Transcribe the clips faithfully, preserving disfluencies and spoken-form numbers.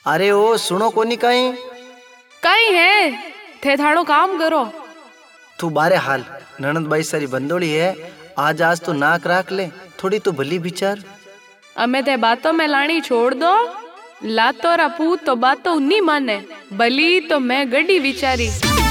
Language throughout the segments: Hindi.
अरे ओ सुनो कोनी कहीं कहीं है थे थाड़ो काम करो। तू बारे हाल ननद बाई सारी बंदोड़ी है। आज आज तो नाक राख ले, थोड़ी तो भली विचार। अमे ते बातों में लानी छोड़ दो। लातो रा पूत तो बातों नहीं माने, भली तो मैं गड्डी विचारी।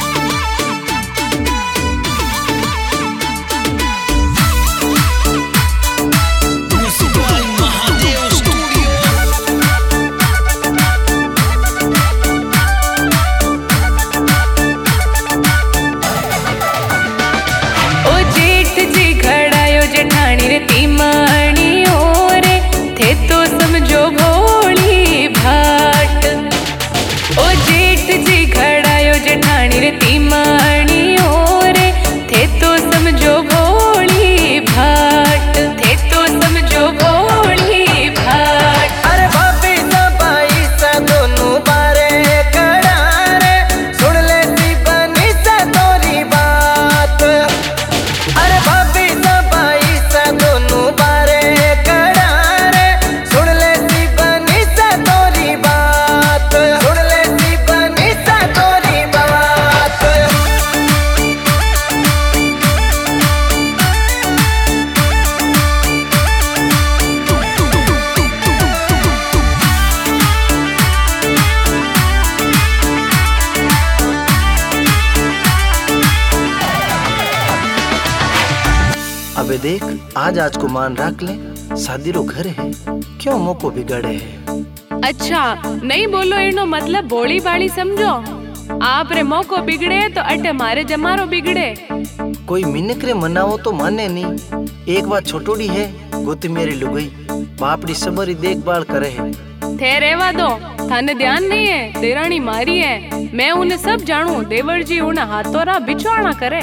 अबे देख आज आज को मान रख ले, शादी रो घर है, क्यों मोको बिगड़े है। अच्छा नहीं बोलो इनो मतलब बोली बाली समझो। आप रे मोको बिगड़े तो अटे मारे जमारो बिगड़े। कोई मिनक रे मनावो तो माने नहीं। एक बात छोटोड़ी है गोती मेरी लुगाई, बापड़ी सबरी देखभाल करे है। थे रेवा दो, थाने ध्यान नहीं है देरानी मारी है। मैं उन्हें सब जानू, देवर जी उन्हें हाथों रा बिछवाना करे।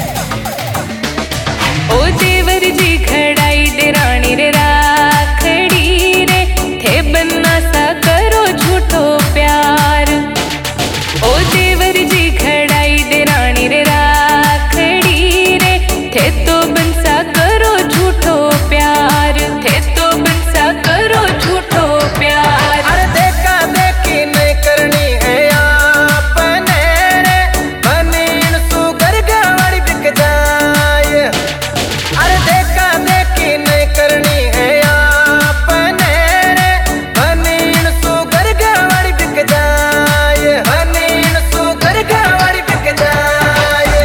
ओ देवर जी खड़ाई देरानी रे राखड़ी रे, थे बन्ना सा करो झूठो प्यार। ओ देवर जी खड़ाई देरानी रे राखड़ी रे, थे तो बनसा करो झूठो प्यार, थे तो बनसा करो झूठो प्यार। अरे देखा देखी नहीं करनी है आपने रे, बनीन सुगर गाड़ी बिक जाए। अरे देखा देखी नहीं करनी है आपने रे, बनीन सुगर गाड़ी बिक जाए, बनीन सुगर गाड़ी बिक जाए।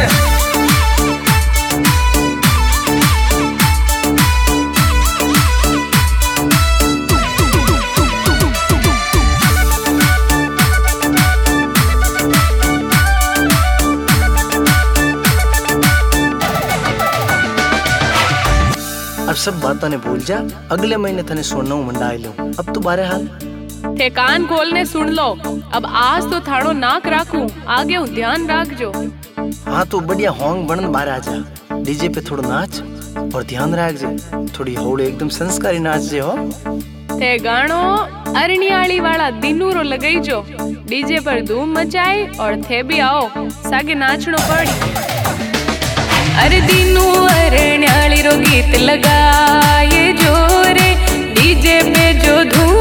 अब सब बातों ने भूल जा, अगले महीने थने सोना मंडाई लो। अब तो बारे हाल थे कान खोलने सुन लो। अब आज तो थाड़ो नाक राखू, आगे हूँ ध्यान राख जो। हाँ तो बढ़िया होंग बनन बाहर आ जा, डीजे पे थोड़ा नाच और ध्यान रख जे, थोड़ी होड़े एकदम संस्कारी नाच जे हो। थे गानो अरनियाली वाला दिनूरो लगाई जो, डीजे पर धूम मचाई और थे भी आओ सागे नाचनो पड़ी। अरे दिनू अरनियाली रो गीत लगाए जो रे, डीजे पे जो धूम